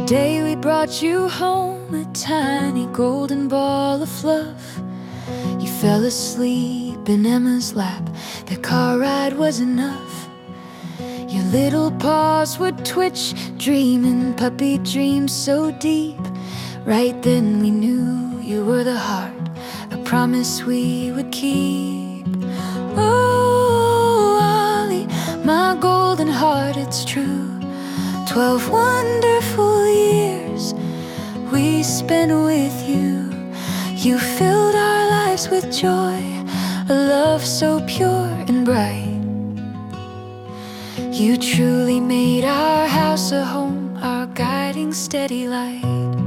day we brought you home a tiny golden ball of fluff. You fell asleep in Emma's lap. The car ride was enough. Your little paws would twitch, dreaming puppy dreams so deep. Right then we knew you were the heart, a promise we would keep. Oh, Ollie, my golden heart, it's true. 12 wonderful years we spent with you. You filled our lives with joy, a love so pure and bright. You truly made our house a home, our guiding steady light.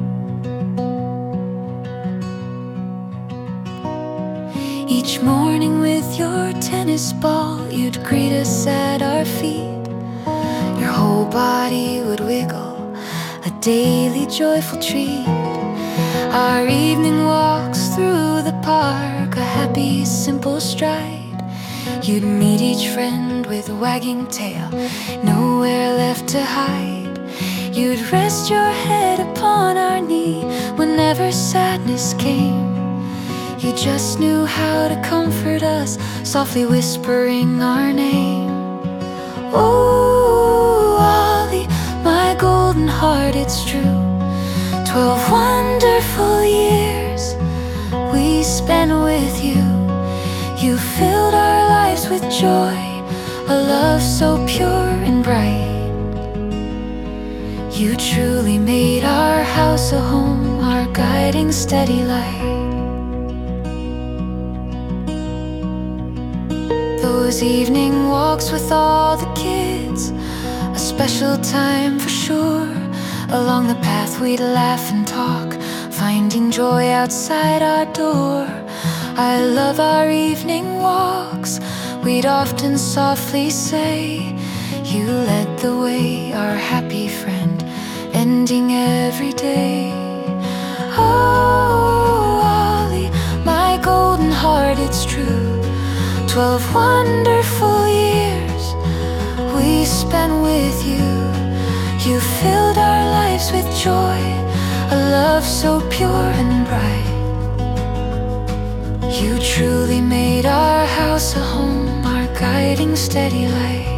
Each morning with your tennis ball, you'd greet us at our feet. Your whole body would wiggle, a daily joyful treat. Our evening walks through the park, a happy simple stride. You'd meet each friend with wagging tail, nowhere left to hide. You'd rest your head upon our knee whenever sadness came. You just knew how to comfort us, softly whispering our name. Oh, Ollie, my golden heart, it's true. 12 wonderful years we spent with you. You filled our lives with joy, a love so pure and bright. You truly made our house a home, our guiding steady light. Those evening walks with all the kids, a special time for sure. Along the path we'd laugh and talk, finding joy outside our door. I love our evening walks, we'd often softly say. You led the way, our happy friend, ending every day. Oh, Ollie, my golden heart, it's true. 12 wonderful years we spent with you. You filled our lives with joy, a love so pure and bright. You truly made our house a home, our guiding steady light.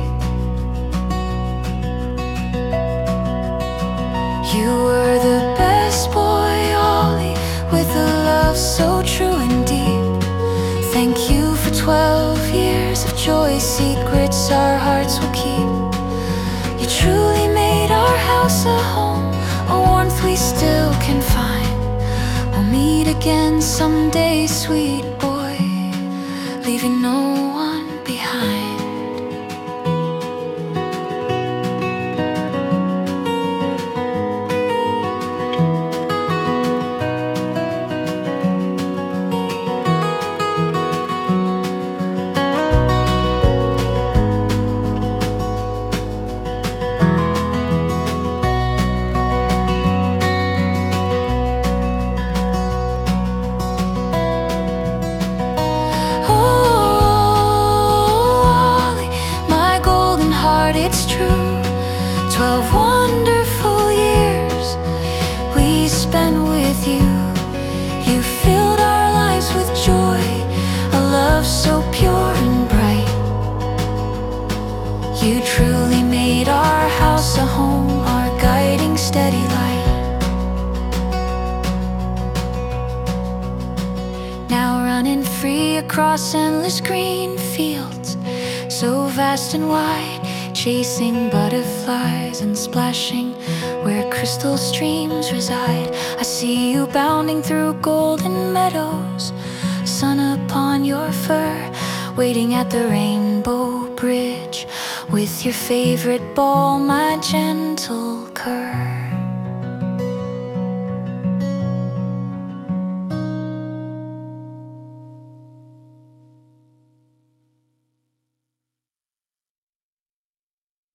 You were the best boy, Ollie, with a love so true and deep. Thank you for 12 years of joy, secrets our hearts will keep. You truly made our house a home, a warmth we still can find. We'll meet again someday, sweet boy, leaving no one behind. It's true, 12 wonderful years we spent with you. You filled our lives with joy, a love so pure and bright. You truly made our house a home, our guiding steady light. Now running free across endless green fields, so vast and wide, chasing butterflies and splashing where crystal streams reside. I see you bounding through golden meadows, sun upon your fur, waiting at the rainbow bridge with your favorite ball, my gentle